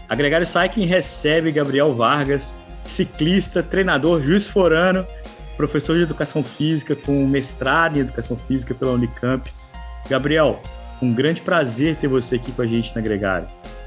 A Gregário Cycling recebe Gabriel Vargas, ciclista, treinador, juiz forano, professor de educação física com mestrado em educação física pela Unicamp. Gabriel, um grande prazer ter você aqui com a gente na Gregário.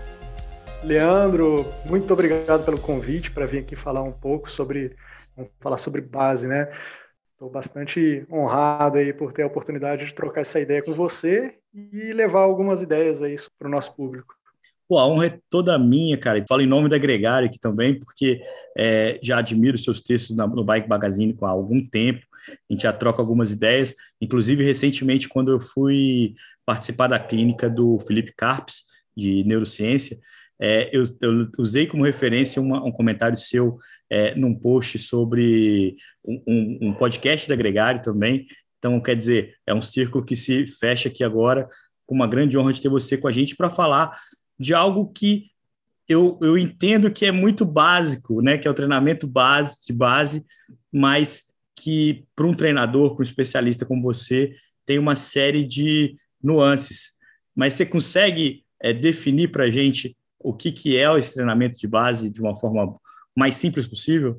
Leandro, muito obrigado pelo convite para vir aqui falar um pouco falar sobre base, né? Estou bastante honrado aí por ter a oportunidade de trocar essa ideia com você e levar algumas ideias aí para o nosso público. Pô, a honra é toda minha, cara. Falo em nome da Gregário aqui também, porque já admiro seus textos no Bike Magazine há algum tempo. A gente já troca algumas ideias. Inclusive, recentemente, quando eu fui participar da clínica do Felipe Carpes, de neurociência, eu usei como referência um comentário seu num post sobre um podcast da Gregário também. Então, quer dizer, é um círculo que se fecha aqui agora, com uma grande honra de ter você com a gente para falar de algo que eu entendo que é muito básico, né? Que é o treinamento de base, mas que para um treinador, para um especialista como você, tem uma série de nuances. Mas você consegue definir para a gente o que é esse treinamento de base de uma forma mais simples possível?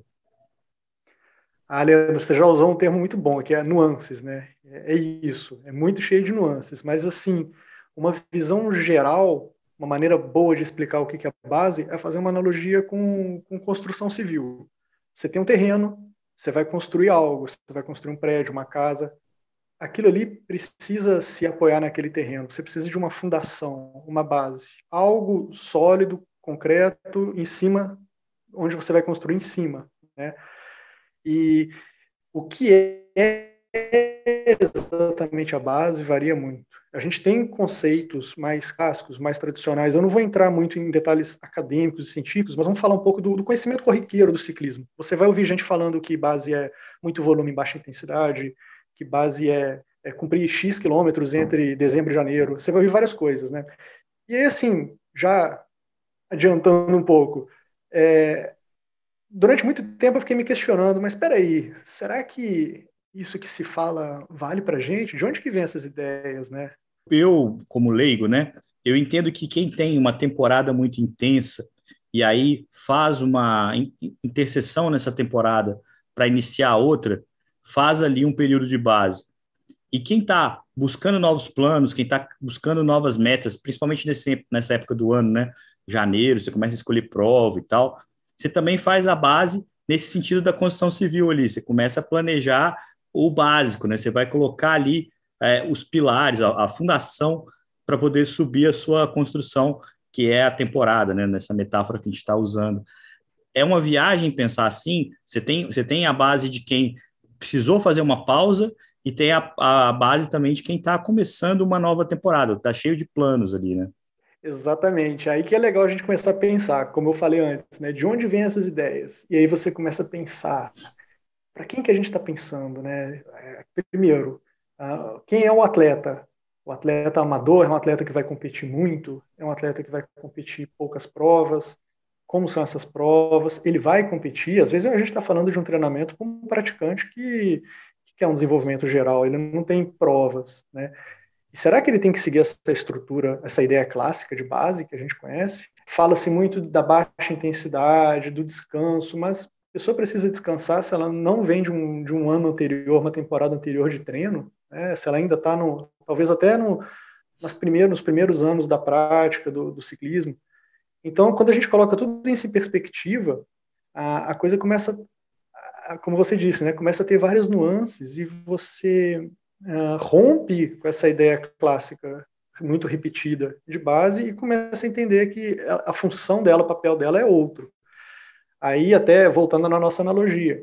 Leandro, você já usou um termo muito bom, que é nuances, né? É isso, é muito cheio de nuances, mas assim, uma visão geral, uma maneira boa de explicar o que é base é fazer uma analogia com construção civil. Você tem um terreno, você vai construir algo, você vai construir um prédio, uma casa, aquilo ali precisa se apoiar naquele terreno, você precisa de uma fundação, uma base, algo sólido, concreto, em cima, onde você vai construir em cima, né? E o que é exatamente a base varia muito. A gente tem conceitos mais clássicos, mais tradicionais. Eu não vou entrar muito em detalhes acadêmicos e científicos, mas vamos falar um pouco do conhecimento corriqueiro do ciclismo. Você vai ouvir gente falando que base é muito volume em baixa intensidade, que base é cumprir X quilômetros entre dezembro e janeiro. Você vai ouvir várias coisas, né? E aí, assim, já adiantando um pouco, durante muito tempo eu fiquei me questionando, mas espera aí, será que isso que se fala vale para gente? De onde que vem essas ideias, né? Eu, como leigo, né, eu entendo que quem tem uma temporada muito intensa e aí faz uma interseção nessa temporada para iniciar outra, faz ali um período de base. E quem está buscando novos planos, quem está buscando novas metas, principalmente nessa época do ano, né, janeiro, você começa a escolher prova e tal, você também faz a base nesse sentido da construção civil ali, você começa a planejar o básico, né, você vai colocar ali os pilares, a fundação para poder subir a sua construção, que é a temporada, né, nessa metáfora que a gente está usando. É uma viagem pensar assim, você tem a base de quem precisou fazer uma pausa e tem a base também de quem está começando uma nova temporada, está cheio de planos ali, né? Exatamente. Aí que é legal a gente começar a pensar, como eu falei antes, né? De onde vêm essas ideias? E aí você começa a pensar, para quem que a gente está pensando, né? Primeiro, quem é o atleta? O atleta amador é um atleta que vai competir muito, é um atleta que vai competir poucas provas. Como são essas provas? Ele vai competir. Às vezes a gente está falando de um treinamento com um praticante que quer um desenvolvimento geral, ele não tem provas, né? E será que ele tem que seguir essa estrutura, essa ideia clássica de base que a gente conhece? Fala-se muito da baixa intensidade, do descanso, mas a pessoa precisa descansar se ela não vem de um ano anterior, uma temporada anterior de treino, né? Se ela ainda está talvez até nos primeiros anos da prática do ciclismo. Então, quando a gente coloca tudo isso em perspectiva, a coisa começa, como você disse, né, começa a ter várias nuances e você rompe com essa ideia clássica muito repetida de base e começa a entender que a função dela, o papel dela é outro. Aí, até voltando na nossa analogia,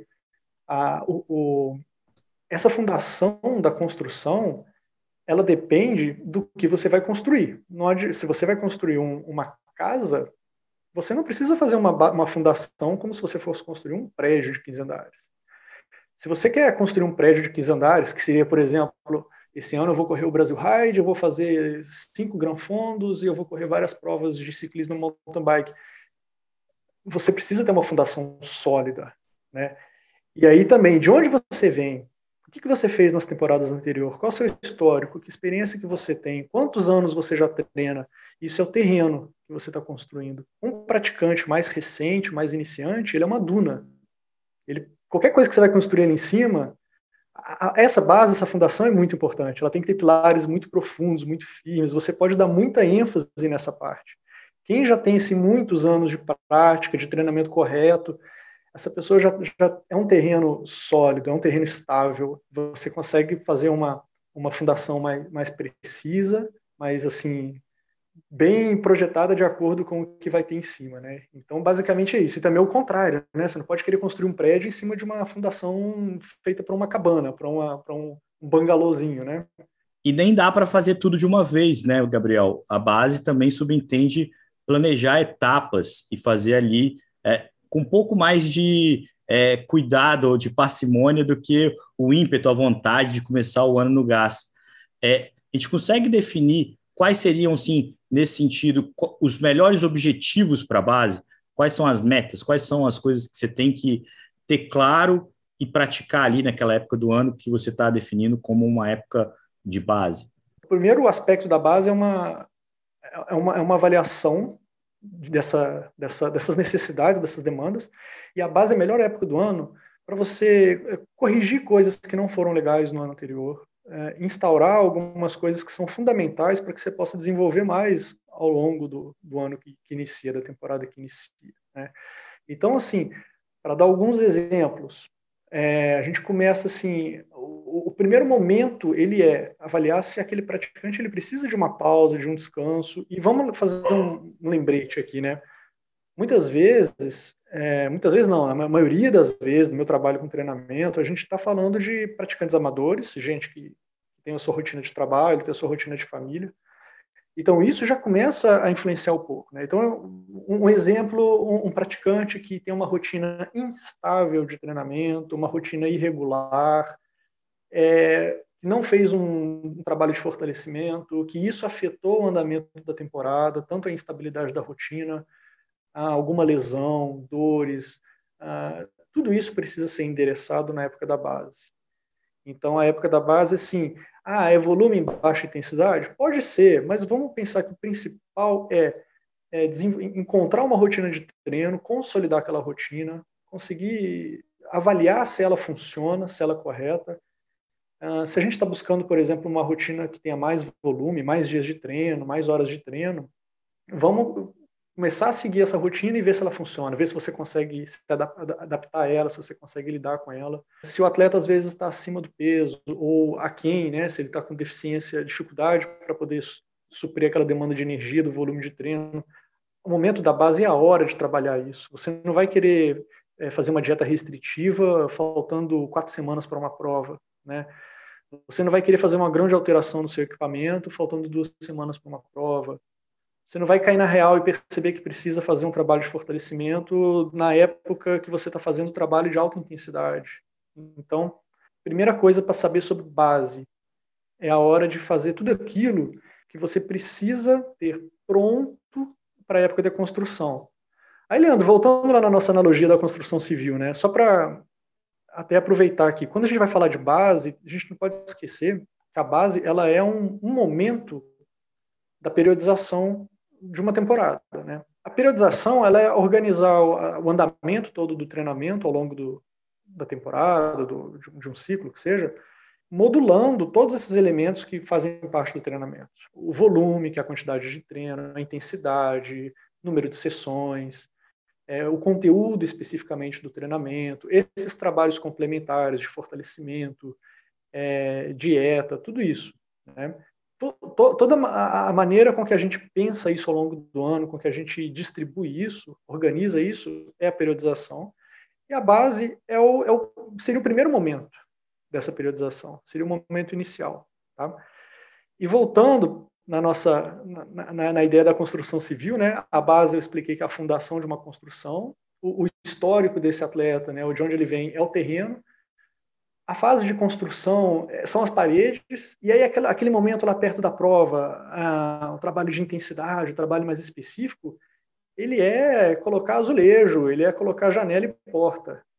essa fundação da construção, ela depende do que você vai construir. Se você vai construir uma casa, você não precisa fazer uma fundação como se você fosse construir um prédio de 15 andares. Se você quer construir um prédio de 15 andares, que seria, por exemplo, esse ano eu vou correr o Brasil Ride, eu vou fazer 5 Gran Fondos e eu vou correr várias provas de ciclismo mountain bike. Você precisa ter uma fundação sólida, né? E aí também, de onde você vem? que você fez nas temporadas anteriores? Qual é o seu histórico? Que experiência que você tem? Quantos anos você já treina? Isso é o terreno que você está construindo. Um praticante mais recente, mais iniciante, ele é uma duna. Qualquer coisa que você vai construir ali em cima, essa base, essa fundação é muito importante. Ela tem que ter pilares muito profundos, muito firmes. Você pode dar muita ênfase nessa parte. Quem já tem muitos anos de prática, de treinamento correto, essa pessoa já é um terreno sólido, é um terreno estável. Você consegue fazer uma fundação mais precisa, mais assim, bem projetada de acordo com o que vai ter em cima, né? Então, basicamente é isso. E também é o contrário, né? Você não pode querer construir um prédio em cima de uma fundação feita para uma cabana, para um bangalôzinho, né? E nem dá para fazer tudo de uma vez, né, Gabriel? A base também subentende planejar etapas e fazer ali com um pouco mais de cuidado ou de parcimônia do que o ímpeto, a vontade de começar o ano no gás. A gente consegue definir quais seriam, sim, nesse sentido, os melhores objetivos para a base? Quais são as metas? Quais são as coisas que você tem que ter claro e praticar ali naquela época do ano que você está definindo como uma época de base? O primeiro aspecto da base é uma avaliação dessas necessidades, dessas demandas, e a base é a melhor época do ano para você corrigir coisas que não foram legais no ano anterior, instaurar algumas coisas que são fundamentais para que você possa desenvolver mais ao longo do ano que inicia, da temporada que inicia, né? Então, assim, para dar alguns exemplos, a gente começa assim, o primeiro momento ele é avaliar se aquele praticante ele precisa de uma pausa, de um descanso, e vamos fazer um lembrete aqui, né? Muitas vezes não, a maioria das vezes no meu trabalho com treinamento, a gente está falando de praticantes amadores, gente que tem a sua rotina de trabalho, tem a sua rotina de família. Então, isso já começa a influenciar um pouco, né? Então, um exemplo, um praticante que tem uma rotina instável de treinamento, uma rotina irregular, que não fez um trabalho de fortalecimento, que isso afetou o andamento da temporada, tanto a instabilidade da rotina, alguma lesão, dores, tudo isso precisa ser endereçado na época da base. Então, a época da base, assim, é volume em baixa intensidade? Pode ser, mas vamos pensar que o principal é encontrar uma rotina de treino, consolidar aquela rotina, conseguir avaliar se ela funciona, se ela é correta. Se a gente está buscando, por exemplo, uma rotina que tenha mais volume, mais dias de treino, mais horas de treino, vamos começar a seguir essa rotina e ver se ela funciona, ver se você consegue se adaptar a ela, se você consegue lidar com ela. Se o atleta às vezes está acima do peso ou aquém, né, se ele está com deficiência, dificuldade para poder suprir aquela demanda de energia do volume de treino, o momento da base é a hora de trabalhar isso. Você não vai querer fazer uma dieta restritiva faltando 4 semanas para uma prova, né? Você não vai querer fazer uma grande alteração no seu equipamento faltando 2 semanas para uma prova. Você não vai cair na real e perceber que precisa fazer um trabalho de fortalecimento na época que você está fazendo trabalho de alta intensidade. Então, primeira coisa para saber sobre base é a hora de fazer tudo aquilo que você precisa ter pronto para a época da construção. Aí, Leandro, voltando lá na nossa analogia da construção civil, né? Só para até aproveitar aqui, quando a gente vai falar de base, a gente não pode esquecer que a base ela é um momento da periodização de uma temporada, né? A periodização ela é organizar o andamento todo do treinamento ao longo da temporada, de um ciclo que seja, modulando todos esses elementos que fazem parte do treinamento. O volume, que é a quantidade de treino, a intensidade, número de sessões, o conteúdo especificamente do treinamento, esses trabalhos complementares de fortalecimento, dieta, tudo isso, né? Toda a maneira com que a gente pensa isso ao longo do ano, com que a gente distribui isso, organiza isso, é a periodização. E a base seria o primeiro momento dessa periodização, seria o momento inicial. Tá? E voltando na ideia da construção civil, né? A base eu expliquei que é a fundação de uma construção, o histórico desse atleta, né? De onde ele vem é o terreno. A fase de construção são as paredes, e aí aquele momento lá perto da prova, o trabalho de intensidade, o trabalho mais específico, ele é colocar azulejo, ele é colocar janela e porta.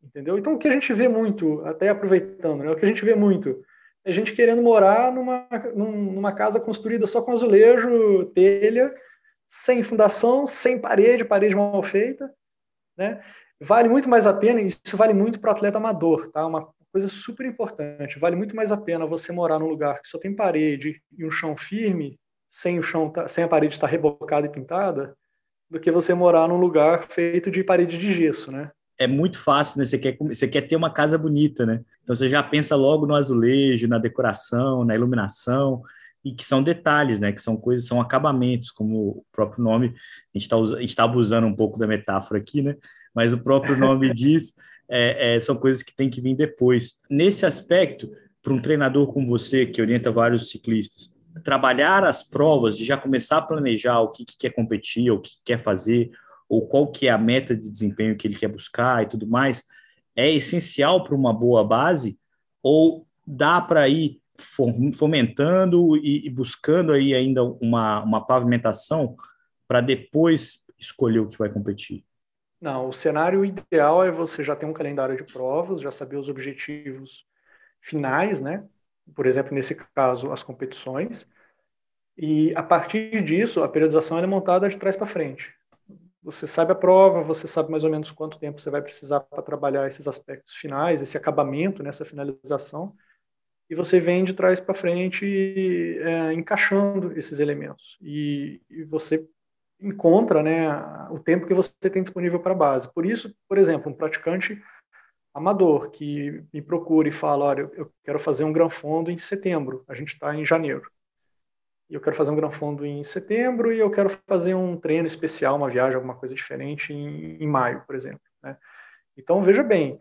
entendeu? Então, o que a gente vê muito, até aproveitando, né, o que a gente vê muito é gente querendo morar numa casa construída só com azulejo, telha, sem fundação, sem parede, parede mal feita, né? Vale muito mais a pena, e isso vale muito para o atleta amador, tá? Uma coisa super importante, vale muito mais a pena você morar num lugar que só tem parede e um chão firme, sem a parede estar rebocada e pintada, do que você morar num lugar feito de parede de gesso, né? É muito fácil, né? Você quer ter uma casa bonita, né? Então você já pensa logo no azulejo, na decoração, na iluminação, e que são detalhes, né? Que são coisas, são acabamentos, como o próprio nome, a gente tá abusando um pouco da metáfora aqui, né? Mas o próprio nome diz, são coisas que têm que vir depois. Nesse aspecto, para um treinador como você, que orienta vários ciclistas, trabalhar as provas, de já começar a planejar o que quer competir, o que quer fazer, ou qual que é a meta de desempenho que ele quer buscar e tudo mais, é essencial para uma boa base, ou dá para ir fomentando e buscando aí ainda uma pavimentação para depois escolher o que vai competir? Não, o cenário ideal é você já ter um calendário de provas, já saber os objetivos finais, né? Por exemplo, nesse caso, as competições. E a partir disso, a periodização é montada de trás para frente. Você sabe a prova, você sabe mais ou menos quanto tempo você vai precisar para trabalhar esses aspectos finais, esse acabamento, nessa finalização, e você vem de trás para frente encaixando esses elementos. E você encontra, né, o tempo que você tem disponível para a base. Por isso, por exemplo, um praticante amador que me procura e fala, olha, eu quero fazer um Gran Fondo em setembro, a gente está em janeiro. E eu quero fazer um Gran Fondo em setembro e eu quero fazer um treino especial, uma viagem, alguma coisa diferente em maio, por exemplo. Né? Então, veja bem,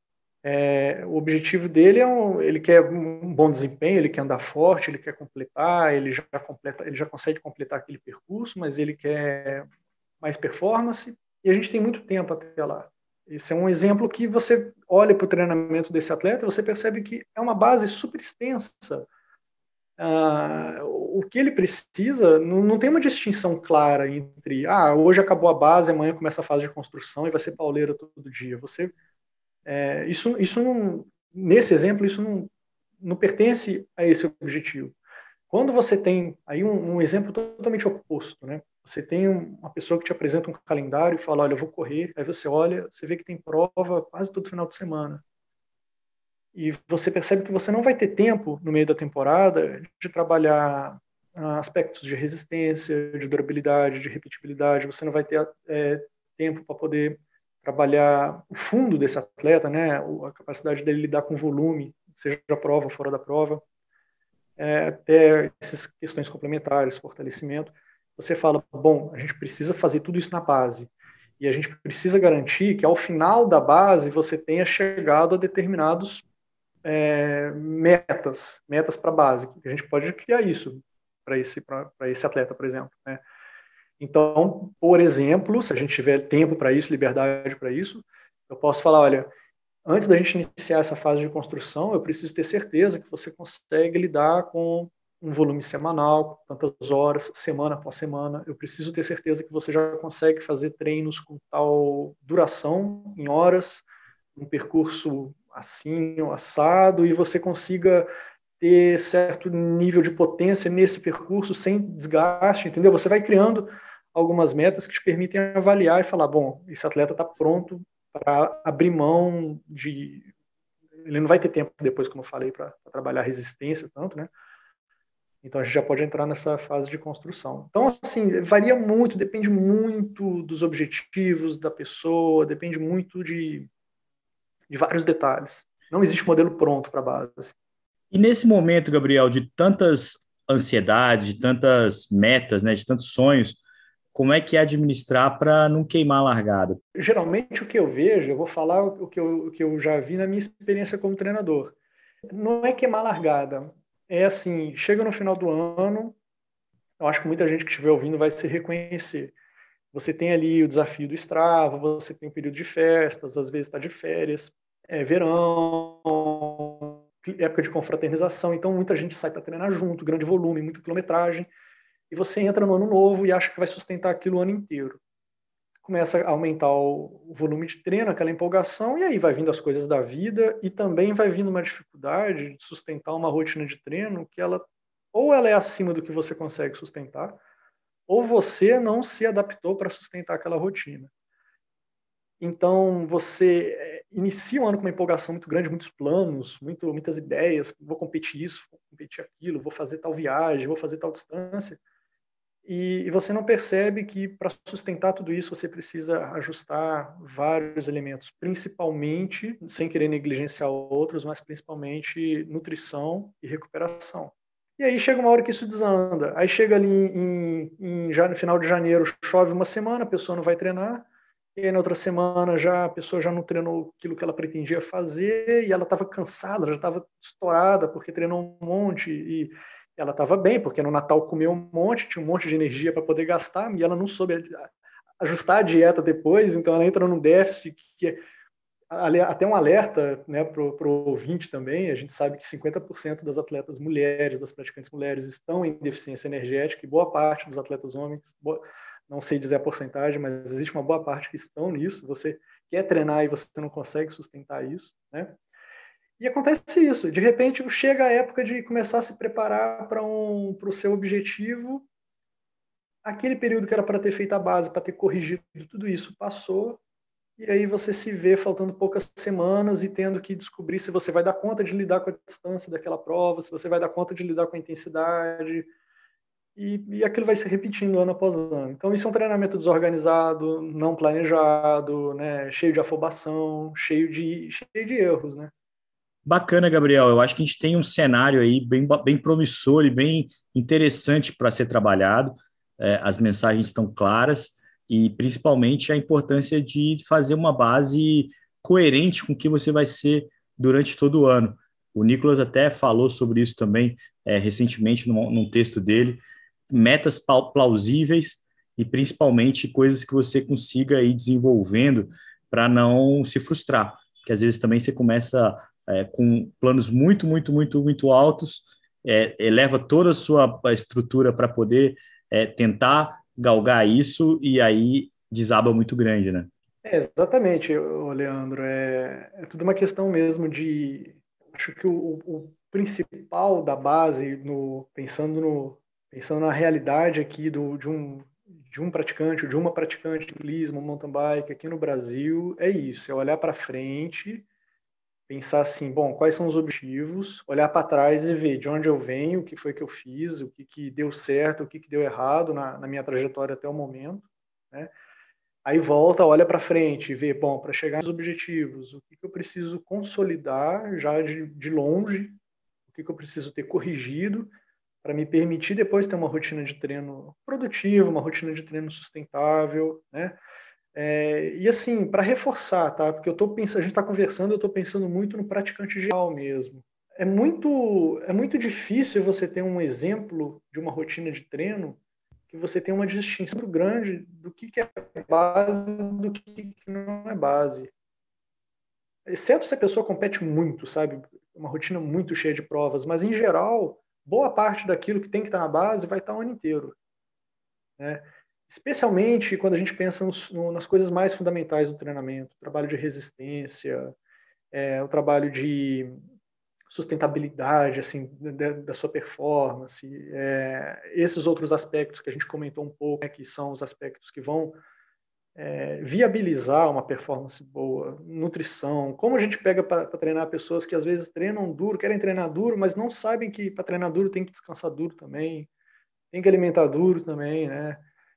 o objetivo dele ele quer um bom desempenho, ele quer andar forte, ele quer completar, ele já consegue completar aquele percurso, mas ele quer mais performance e a gente tem muito tempo até lá. Esse é um exemplo que você olha para o treinamento desse atleta, você percebe que é uma base super extensa. O que ele precisa, não tem uma distinção clara entre hoje acabou a base, amanhã começa a fase de construção e vai ser pauleira todo dia. Isso não, nesse exemplo, isso não pertence a esse objetivo. Quando você tem aí um exemplo totalmente oposto, né? Você tem uma pessoa que te apresenta um calendário e fala, olha, eu vou correr, aí você olha, você vê que tem prova quase todo final de semana. E você percebe que você não vai ter tempo no meio da temporada de trabalhar aspectos de resistência, de durabilidade, de repetibilidade. Você não vai ter tempo para poder trabalhar o fundo desse atleta, né? A capacidade dele lidar com volume, seja a prova ou fora da prova, até essas questões complementares, fortalecimento. Você fala, bom, a gente precisa fazer tudo isso na base. E a gente precisa garantir que ao final da base você tenha chegado a determinados metas para a base. A gente pode criar isso para esse atleta, por exemplo. Né? Então, por exemplo, se a gente tiver tempo para isso, liberdade para isso, eu posso falar, olha, antes da gente iniciar essa fase de construção, eu preciso ter certeza que você consegue lidar com um volume semanal, tantas horas, semana após semana. Eu preciso ter certeza que você já consegue fazer treinos com tal duração, em horas, um percurso assim, ou assado, e você consiga ter certo nível de potência nesse percurso sem desgaste, entendeu? Você vai criando algumas metas que te permitem avaliar e falar, bom, esse atleta está pronto para abrir mão de... Ele não vai ter tempo depois, como eu falei, para trabalhar resistência tanto, né? Então a gente já pode entrar nessa fase de construção. Então, assim, varia muito, depende muito dos objetivos da pessoa, depende muito de vários detalhes. Não existe modelo pronto para a base. E nesse momento, Gabriel, de tantas ansiedades, de tantas metas, né, de tantos sonhos, como é que é administrar para não queimar a largada? Geralmente o que eu vejo, eu vou falar o que eu já vi na minha experiência como treinador. Não é queimar largada. É assim, chega no final do ano, eu acho que muita gente que estiver ouvindo vai se reconhecer. Você tem ali o desafio do Strava, você tem o período de festas, às vezes está de férias, verão, época de confraternização, então muita gente sai para treinar junto, grande volume, muita quilometragem, e você entra no ano novo e acha que vai sustentar aquilo o ano inteiro. começa a aumentar o volume de treino, aquela empolgação, e aí vai vindo as coisas da vida e também vai vindo uma dificuldade de sustentar uma rotina de treino que ela é acima do que você consegue sustentar, ou você não se adaptou para sustentar aquela rotina. Então, você inicia o ano com uma empolgação muito grande, muitos planos, muitas ideias, vou competir isso, vou competir aquilo, vou fazer tal viagem, vou fazer tal distância, e você não percebe que para sustentar tudo isso você precisa ajustar vários elementos, principalmente, sem querer negligenciar outros, mas principalmente nutrição e recuperação. E aí chega uma hora que isso desanda. Aí chega ali já no final de janeiro, chove uma semana, a pessoa não vai treinar, e aí na outra semana a pessoa já não treinou aquilo que ela pretendia fazer, e ela estava cansada, ela já estava estourada, porque treinou um monte, e ela estava bem, porque no Natal comeu um monte, tinha um monte de energia para poder gastar, e ela não soube ajustar a dieta depois, então ela entra num déficit que até um alerta, né, para o ouvinte também. A gente sabe que 50% das atletas mulheres, das praticantes mulheres, estão em deficiência energética, e boa parte dos atletas homens, não sei dizer a porcentagem, mas existe uma boa parte que estão nisso. Você quer treinar e você não consegue sustentar isso, né? E acontece isso, de repente chega a época de começar a se preparar para o seu objetivo. Aquele período que era para ter feito a base, para ter corrigido tudo isso, passou, e aí você se vê faltando poucas semanas e tendo que descobrir se você vai dar conta de lidar com a distância daquela prova, se você vai dar conta de lidar com a intensidade, e aquilo vai se repetindo ano após ano. Então isso é um treinamento desorganizado, não planejado, né, cheio de afobação, cheio de erros, né? Bacana, Gabriel. Eu acho que a gente tem um cenário aí bem promissor e bem interessante para ser trabalhado. As mensagens estão claras e, principalmente, a importância de fazer uma base coerente com o que você vai ser durante todo o ano. O Nicolas até falou sobre isso também recentemente num texto dele. Metas plausíveis e, principalmente, coisas que você consiga ir desenvolvendo para não se frustrar. Porque, às vezes, também você começa com planos muito, muito, muito, muito altos, eleva toda a sua estrutura para poder tentar galgar isso e aí desaba muito grande, né? Exatamente, Leandro. É tudo uma questão mesmo de. Acho que o principal da base, pensando na realidade aqui de um praticante, ou de uma praticante de ciclismo, mountain bike aqui no Brasil, é isso: é olhar para frente, pensar assim, bom, quais são os objetivos, olhar para trás e ver de onde eu venho, o que foi que eu fiz, o que deu certo, o que deu errado na minha trajetória até o momento, né? Aí volta, olha para frente e vê, bom, para chegar nos objetivos, o que eu preciso consolidar já de longe, o que eu preciso ter corrigido para me permitir depois ter uma rotina de treino produtiva, uma rotina de treino sustentável, né? E assim, para reforçar, tá? Porque a gente está conversando, eu estou pensando muito no praticante geral mesmo. É muito difícil você ter um exemplo de uma rotina de treino que você tem uma distinção muito grande do que é base do que não é base. Exceto se a pessoa compete muito, sabe? Uma rotina muito cheia de provas, mas em geral, boa parte daquilo que tem que estar na base vai estar o ano inteiro, né? Especialmente quando a gente pensa nas coisas mais fundamentais do treinamento, o trabalho de resistência, o trabalho de sustentabilidade assim da sua performance, esses outros aspectos que a gente comentou um pouco, né, que são os aspectos que vão viabilizar uma performance boa, nutrição, como a gente pega para treinar pessoas que às vezes treinam duro, querem treinar duro, mas não sabem que para treinar duro tem que descansar duro também, tem que alimentar duro também, né?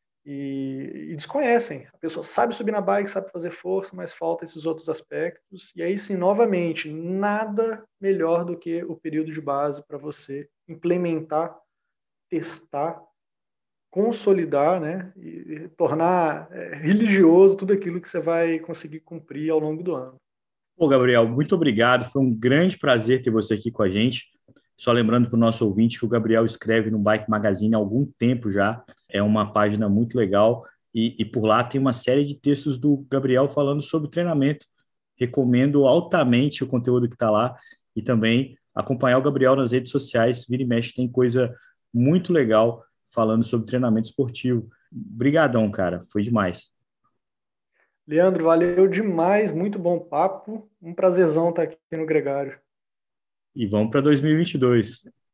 E desconhecem. A pessoa sabe subir na bike, sabe fazer força, mas falta esses outros aspectos. E aí sim, novamente, nada melhor do que o período de base para você implementar, testar, consolidar, né, e tornar religioso tudo aquilo que você vai conseguir cumprir ao longo do ano. Pô, Gabriel, muito obrigado. Foi um grande prazer ter você aqui com a gente. Só lembrando para o nosso ouvinte que o Gabriel escreve no Bike Magazine há algum tempo já. É uma página muito legal e por lá tem uma série de textos do Gabriel falando sobre treinamento. Recomendo altamente o conteúdo que está lá e também acompanhar o Gabriel nas redes sociais. Vira e mexe tem coisa muito legal falando sobre treinamento esportivo. Brigadão, cara. Foi demais. Leandro, valeu demais, muito bom papo. Um prazerzão estar aqui no Gregário. E vamos para 2022.